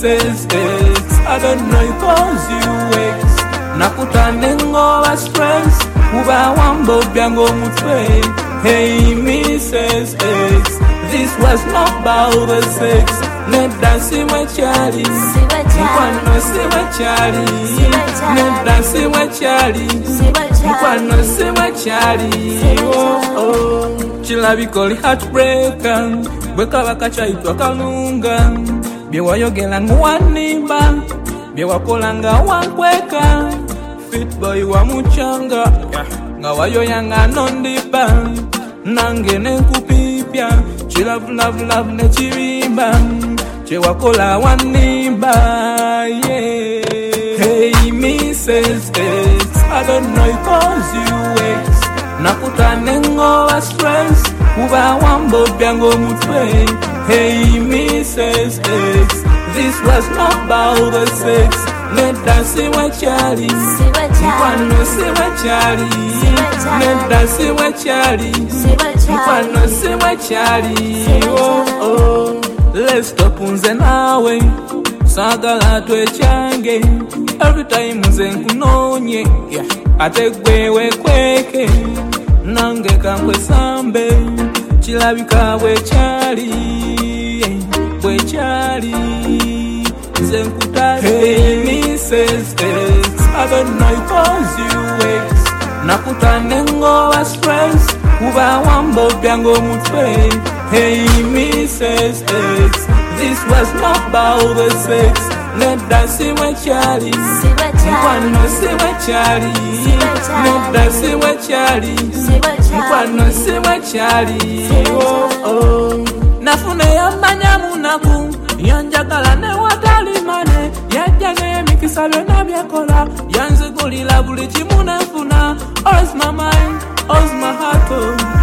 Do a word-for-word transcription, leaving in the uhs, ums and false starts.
missus X. I don't know you cause you X. Nakutanengo wa stress Uba wambo byango mutwe. Hey missus X, this was not about the sex. Neda siwe chali Mkwano siwe chali Neda siwe chali Mkwano siwe chali. Oh oh Chilabi koli heartbreaker Bweka wakacha itwa kalunga. Biewa yogela nguwanimba Biewa kolanga wankweka. Fit boy wa muchanga Nga wayo yanga nondipa. Nangene kupipya Chilav love love ne chirimba. Chewa kola wanimba. Yeah. Hey missus X, I don't know you cause you X. Nakutanengo wa stress Uba wambo byango mutwe. Hey missus X, this was not about the sex. Neda siwe chali Mkwano siwe chali Neda siwe chali Mkwano siwe chali. Oh oh Let's stop unze nawe Sagala twe change. Every time unze nkunonye yeah. Ate gwewe kweke Nange kankwe sambe. Chilabika bwe chali Bwe chali Zenkutari. Hey missus X, I don't know you cause you X. Nakutanengo wa stress Uba wambo byango mutwe. Hey missus X, this was not about the sex. Neda siwe chali Mkwano siwe chali Neda siwe chali Mkwano siwe chali. Oh oh Nafune yambanya munaku Yanjagala ne watalimane. Yajane mikisalo na byakola. Yanzigulila buli chimu nefuna. All's my mind, all's my heart.